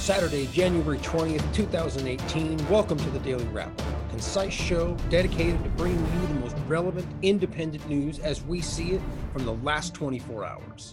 Saturday, January 20th, 2018. Welcome to the Daily Wrap, a concise show dedicated to bringing you the most relevant, independent news as we see it from the last 24 hours.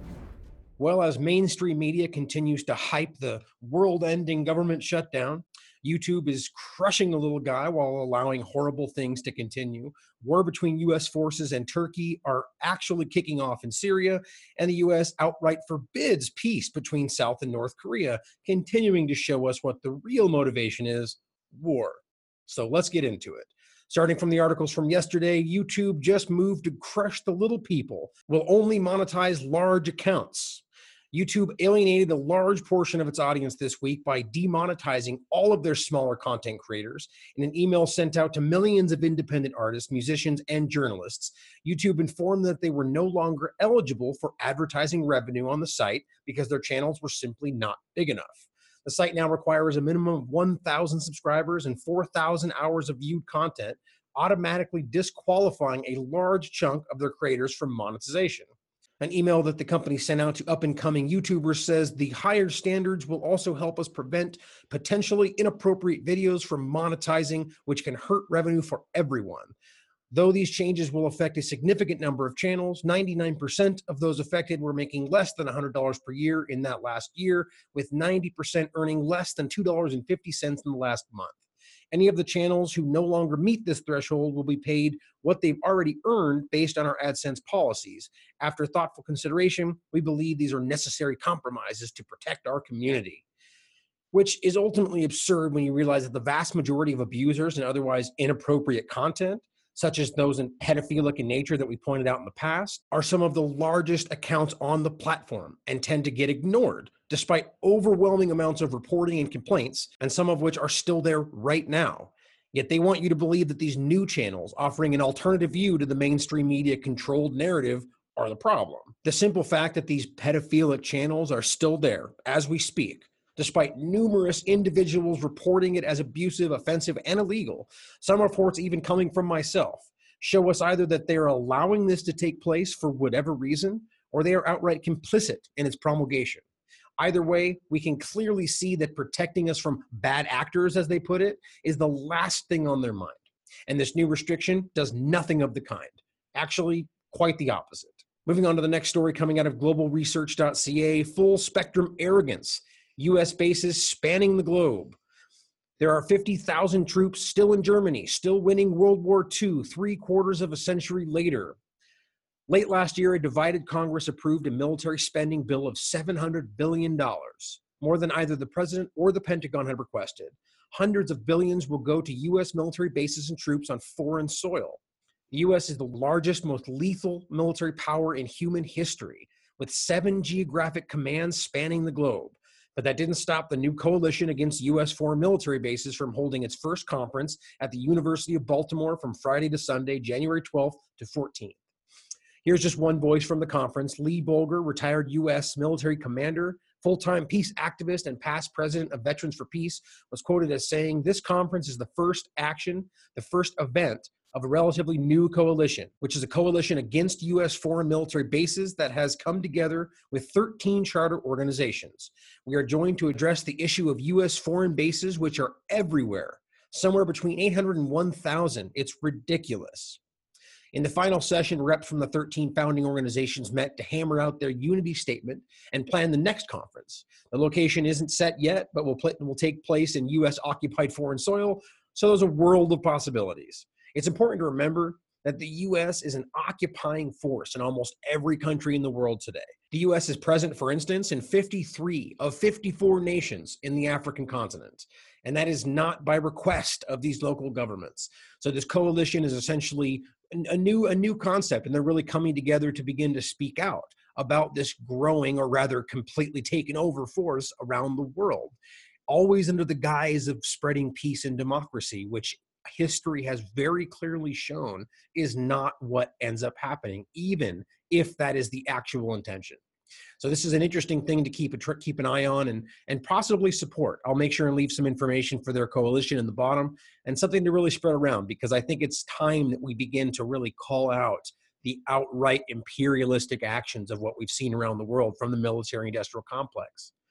Well, as mainstream media continues to hype the world-ending government shutdown, YouTube is crushing the little guy while allowing horrible things to continue. War between U.S. forces and Turkey are actually kicking off in Syria, and the U.S. outright forbids peace between South and North Korea, continuing to show us what the real motivation is: war. So let's get into it. Starting from the articles from yesterday, YouTube just moved to crush the little people, will only monetize large accounts. YouTube alienated a large portion of its audience this week by demonetizing all of their smaller content creators. In an email sent out to millions of independent artists, musicians, and journalists, YouTube informed that they were no longer eligible for advertising revenue on the site because their channels were simply not big enough. The site now requires a minimum of 1,000 subscribers and 4,000 hours of viewed content, automatically disqualifying a large chunk of their creators from monetization. An email that the company sent out to up-and-coming YouTubers says the higher standards will also help us prevent potentially inappropriate videos from monetizing, which can hurt revenue for everyone. Though these changes will affect a significant number of channels, 99% of those affected were making less than $100 per year in that last year, with 90% earning less than $2.50 in the last month. Any of the channels who no longer meet this threshold will be paid what they've already earned based on our AdSense policies. After thoughtful consideration, we believe these are necessary compromises to protect our community, which is ultimately absurd when you realize that the vast majority of abusers and otherwise inappropriate content, such as those in pedophilic in nature that we pointed out in the past, are some of the largest accounts on the platform and tend to get ignored, despite overwhelming amounts of reporting and complaints, and some of which are still there right now. Yet they want you to believe that these new channels offering an alternative view to the mainstream media controlled narrative are the problem. The simple fact that these pedophilic channels are still there as we speak, despite numerous individuals reporting it as abusive, offensive, and illegal, some reports even coming from myself, show us either that they're allowing this to take place for whatever reason, or they are outright complicit in its promulgation. Either way, we can clearly see that protecting us from bad actors, as they put it, is the last thing on their mind. And this new restriction does nothing of the kind. Actually, quite the opposite. Moving on to the next story coming out of globalresearch.ca, full spectrum arrogance. U.S. bases spanning the globe. There are 50,000 troops still in Germany, still winning World War II, 3/4 of a century later. Late last year, a divided Congress approved a military spending bill of $700 billion, more than either the president or the Pentagon had requested. Hundreds of billions will go to U.S. military bases and troops on foreign soil. The U.S. is the largest, most lethal military power in human history, with 7 geographic commands spanning the globe. But that didn't stop the new coalition against U.S. foreign military bases from holding its first conference at the University of Baltimore from Friday to Sunday, January 12th to 14th. Here's just one voice from the conference. Lee Bolger, retired U.S. military commander, full-time peace activist, and past president of Veterans for Peace, was quoted as saying, "This conference is the first action, the first event of a relatively new coalition, which is a coalition against U.S. foreign military bases that has come together with 13 charter organizations. We are joined to address the issue of U.S. foreign bases, which are everywhere, somewhere between 800 and 1,000. It's ridiculous." In the final session, reps from the 13 founding organizations met to hammer out their unity statement and plan the next conference. The location isn't set yet, but will take place in U.S.-occupied foreign soil, so there's a world of possibilities. It's important to remember that the U.S. is an occupying force in almost every country in the world today. The U.S. is present, for instance, in 53 of 54 nations in the African continent, and that is not by request of these local governments. So this coalition is essentially a new concept, and they're really coming together to begin to speak out about this growing, or rather completely taken over force around the world, always under the guise of spreading peace and democracy, which history has very clearly shown is not what ends up happening, even if that is the actual intention. So this is an interesting thing to keep an eye on and possibly support. I'll make sure and leave some information for their coalition in the bottom and something to really spread around, because I think it's time that we begin to really call out the outright imperialistic actions of what we've seen around the world from the military-industrial complex.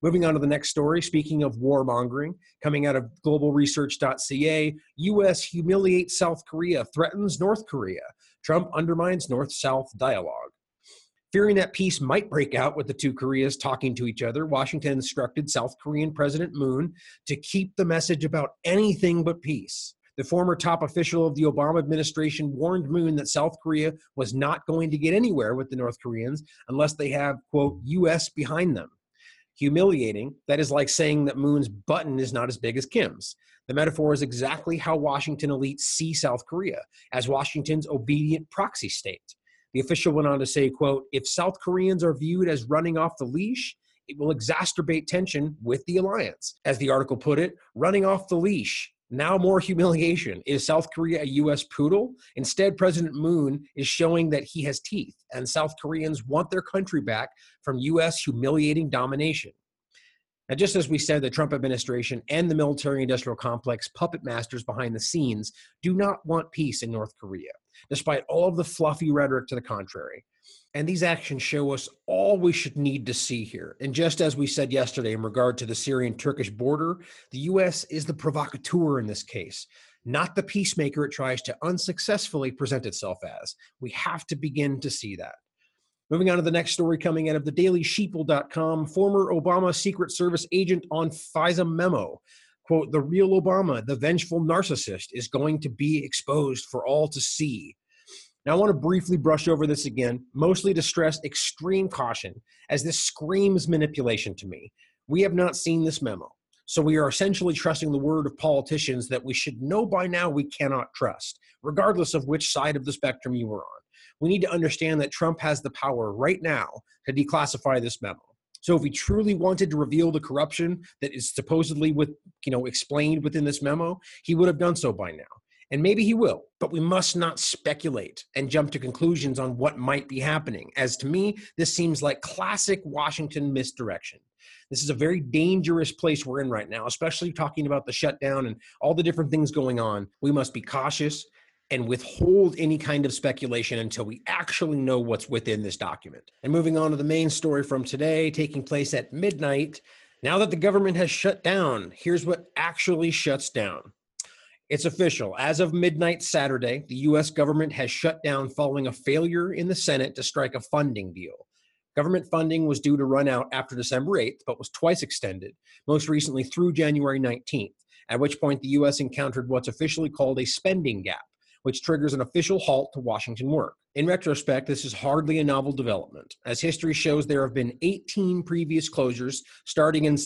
Moving on to the next story, speaking of warmongering, coming out of globalresearch.ca, U.S. humiliates South Korea, threatens North Korea. Trump undermines North-South dialogue. Fearing that peace might break out with the two Koreas talking to each other, Washington instructed South Korean President Moon to keep the message about anything but peace. The former top official of the Obama administration warned Moon that South Korea was not going to get anywhere with the North Koreans unless they have, quote, U.S. behind them. Humiliating, that is like saying that Moon's button is not as big as Kim's. The metaphor is exactly how Washington elites see South Korea, as Washington's obedient proxy state. The official went on to say, quote, if South Koreans are viewed as running off the leash, it will exacerbate tension with the alliance. As the article put it, running off the leash. Now more humiliation. Is South Korea a U.S. poodle? Instead, President Moon is showing that he has teeth, and South Koreans want their country back from U.S. humiliating domination. Now, just as we said, the Trump administration and the military-industrial complex puppet masters behind the scenes do not want peace in North Korea, despite all of the fluffy rhetoric to the contrary. And these actions show us all we should need to see here. And just as we said yesterday in regard to the Syrian-Turkish border, the U.S. is the provocateur in this case, not the peacemaker it tries to unsuccessfully present itself as. We have to begin to see that. Moving on to the next story coming out of thedailysheeple.com, former Obama Secret Service agent on FISA memo. Quote, the real Obama, the vengeful narcissist, is going to be exposed for all to see. Now, I want to briefly brush over this again, mostly to stress extreme caution, as this screams manipulation to me. We have not seen this memo, so we are essentially trusting the word of politicians that we should know by now we cannot trust, regardless of which side of the spectrum you are on. We need to understand that Trump has the power right now to declassify this memo. So if he truly wanted to reveal the corruption that is supposedly explained within this memo, he would have done so by now. And maybe he will, but we must not speculate and jump to conclusions on what might be happening, as to me, this seems like classic Washington misdirection. This is a very dangerous place we're in right now, especially talking about the shutdown and all the different things going on. We must be cautious and withhold any kind of speculation until we actually know what's within this document. And moving on to the main story from today, taking place at midnight. Now that the government has shut down, here's what actually shuts down. It's official. As of midnight Saturday, the U.S. government has shut down following a failure in the Senate to strike a funding deal. Government funding was due to run out after December 8th, but was twice extended, most recently through January 19th, at which point the U.S. encountered what's officially called a spending gap, which triggers an official halt to Washington work. In retrospect, this is hardly a novel development. As history shows, there have been 18 previous closures starting in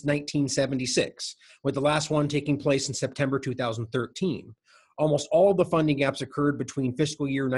1976, with the last one taking place in September 2013. Almost all of the funding gaps occurred between fiscal year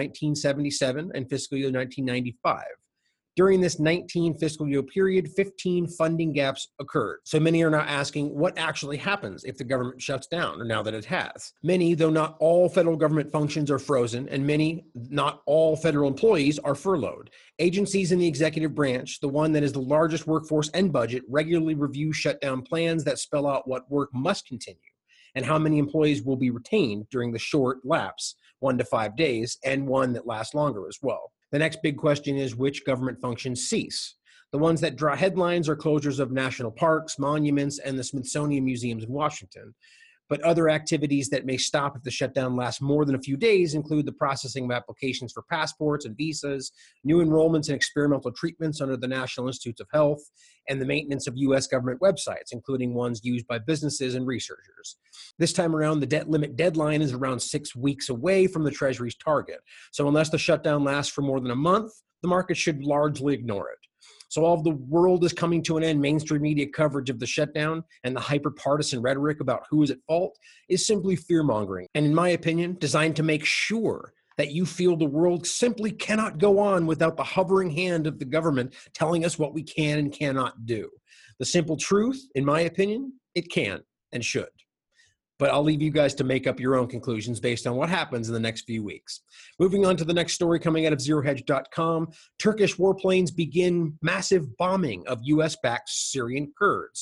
1977 and fiscal year 1995. During this 19 fiscal year period, 15 funding gaps occurred. So many are now asking what actually happens if the government shuts down, or now that it has. Many, though not all federal government functions are frozen, and many, not all federal employees are furloughed. Agencies in the executive branch, the one that is the largest workforce and budget, regularly review shutdown plans that spell out what work must continue and how many employees will be retained during the short lapse, 1 to 5 days, and one that lasts longer as well. The next big question is which government functions cease. The ones that draw headlines are closures of national parks, monuments, and the Smithsonian museums in Washington. But other activities that may stop if the shutdown lasts more than a few days include the processing of applications for passports and visas, new enrollments and experimental treatments under the National Institutes of Health, and the maintenance of U.S. government websites, including ones used by businesses and researchers. This time around, the debt limit deadline is around 6 weeks away from the Treasury's target. So unless the shutdown lasts for more than a month, the market should largely ignore it. So all of the world is coming to an end, mainstream media coverage of the shutdown and the hyper-partisan rhetoric about who is at fault is simply fear-mongering, and in my opinion, designed to make sure that you feel the world simply cannot go on without the hovering hand of the government telling us what we can and cannot do. The simple truth, in my opinion, it can and should. But I'll leave you guys to make up your own conclusions based on what happens in the next few weeks. Moving on to the next story coming out of ZeroHedge.com, Turkish warplanes begin massive bombing of U.S.-backed Syrian Kurds.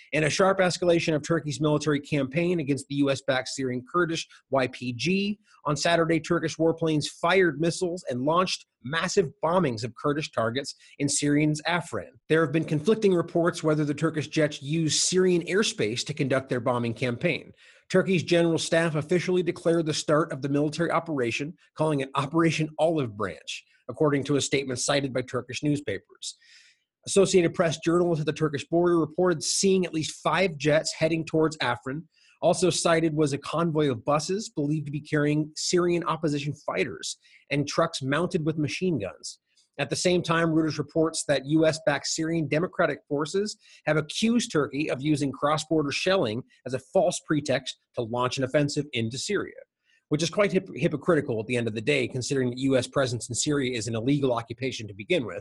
In a sharp escalation of Turkey's military campaign against the U.S.-backed Syrian Kurdish YPG, on Saturday, Turkish warplanes fired missiles and launched massive bombings of Kurdish targets in Syrian's Afrin. There have been conflicting reports whether the Turkish jets used Syrian airspace to conduct their bombing campaign. Turkey's general staff officially declared the start of the military operation, calling it Operation Olive Branch, according to a statement cited by Turkish newspapers. Associated Press journalists at the Turkish border reported seeing at least 5 jets heading towards Afrin. Also cited was a convoy of buses believed to be carrying Syrian opposition fighters and trucks mounted with machine guns. At the same time, Reuters reports that U.S.-backed Syrian Democratic Forces have accused Turkey of using cross-border shelling as a false pretext to launch an offensive into Syria, which is quite hypocritical at the end of the day, considering that U.S. presence in Syria is an illegal occupation to begin with.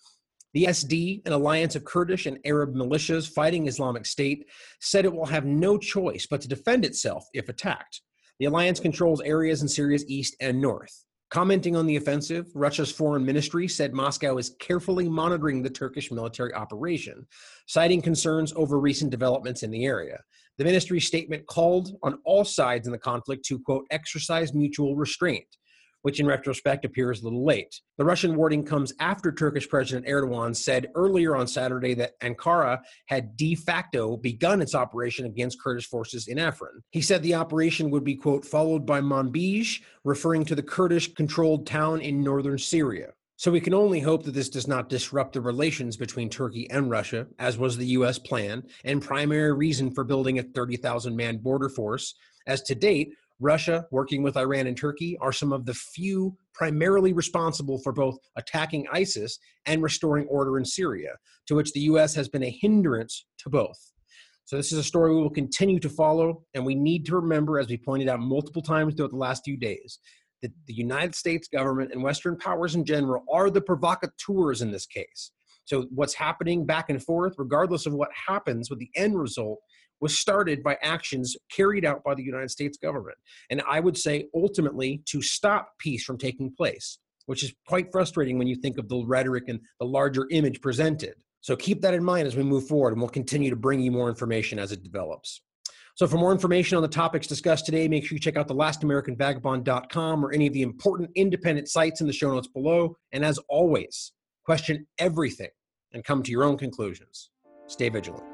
The SD, an alliance of Kurdish and Arab militias fighting Islamic State, said it will have no choice but to defend itself if attacked. The alliance controls areas in Syria's east and north. Commenting on the offensive, Russia's foreign ministry said Moscow is carefully monitoring the Turkish military operation, citing concerns over recent developments in the area. The ministry's statement called on all sides in the conflict to, quote, exercise mutual restraint, which in retrospect appears a little late. The Russian wording comes after Turkish President Erdogan said earlier on Saturday that Ankara had de facto begun its operation against Kurdish forces in Afrin. He said the operation would be, quote, followed by Manbij, referring to the Kurdish-controlled town in northern Syria. So we can only hope that this does not disrupt the relations between Turkey and Russia, as was the U.S. plan, and primary reason for building a 30,000-man border force, as to date, Russia, working with Iran and Turkey, are some of the few primarily responsible for both attacking ISIS and restoring order in Syria, to which the U.S. has been a hindrance to both. So this is a story we will continue to follow, and we need to remember, as we pointed out multiple times throughout the last few days, that the United States government and Western powers in general are the provocateurs in this case. So what's happening back and forth, regardless of what happens with the end result, was started by actions carried out by the United States government. And I would say ultimately to stop peace from taking place, which is quite frustrating when you think of the rhetoric and the larger image presented. So keep that in mind as we move forward, and we'll continue to bring you more information as it develops. So for more information on the topics discussed today, make sure you check out thelastamericanvagabond.com or any of the important independent sites in the show notes below. And as always, question everything and come to your own conclusions. Stay vigilant.